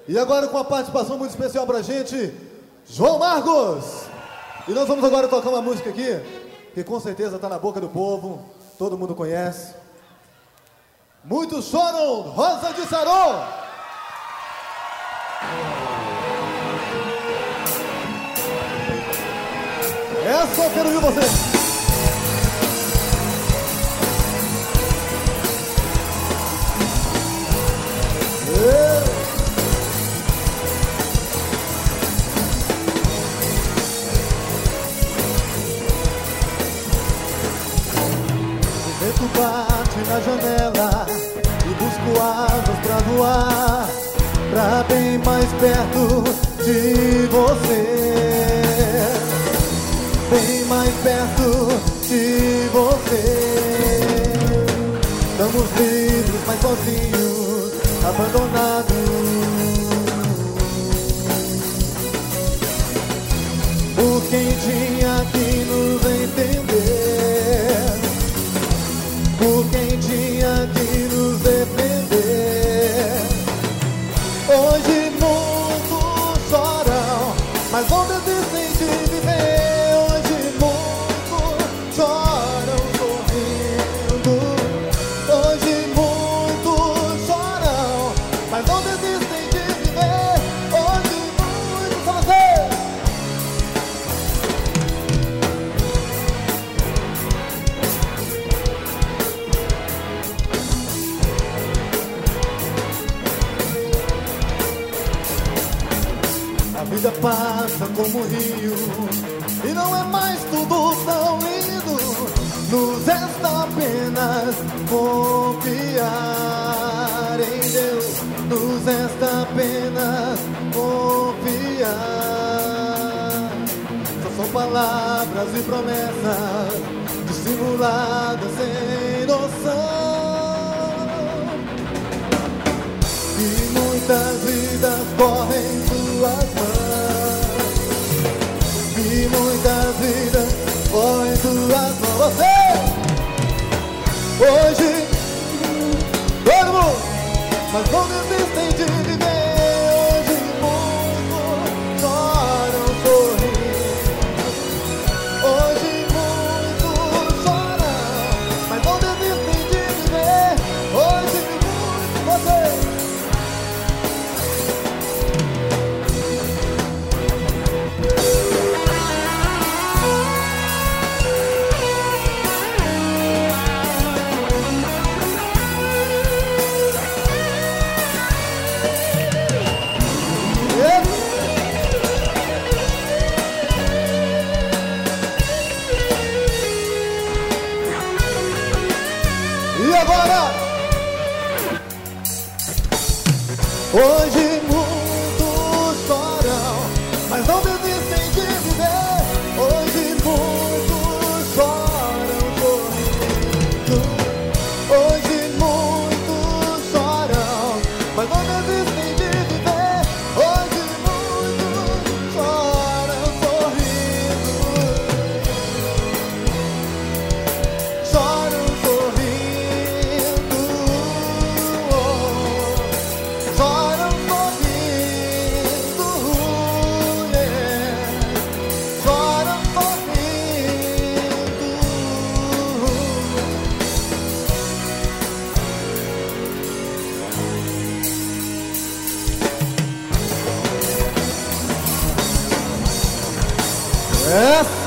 E agora com uma participação muito especial pra gente, João Marcos. E nós vamos agora tocar uma música aqui, que com certeza tá na boca do povo, todo mundo conhece. Muitos choram, Rosa de Sarô. Essa eu quero ouvir você. O vento bate na janela e busco asas pra voar, pra bem mais perto de você, bem mais perto de você. Estamos livres, mas sozinhos, abandonados. Por quem tinha que nos entender, por quem tinha que nos defender. Hoje muitos choram, mas não desistem de viver. Hoje muitos choram sorrindo. Hoje muitos choram, mas não desistem de viver. Hoje muitos são vocês. A vida passa como um rio e não é mais tudo tão lindo. Nos resta apenas confiar em Deus. Nos resta apenas confiar. Só são palavras e promessas dissimuladas sem noção. E muitas vidas correm suas mãos. E muitas vidas correm suas mãos. Você! Hoje, todo mundo, mas não desistem de viver. Hoje muitos choram sorrindo. Hoje muitos choram, mas não desistem de viver. Hoje muitos, você! E agora? Hoje muitos choram, mas não desistem de viver. Hoje muitos choram sorrindo. Hoje muitos choram, mas não desistem de viver. Hoje muitos choram sorrindo. Choram sorrindo. Choram sorrindo, yeah. Choram sorrindo. Essa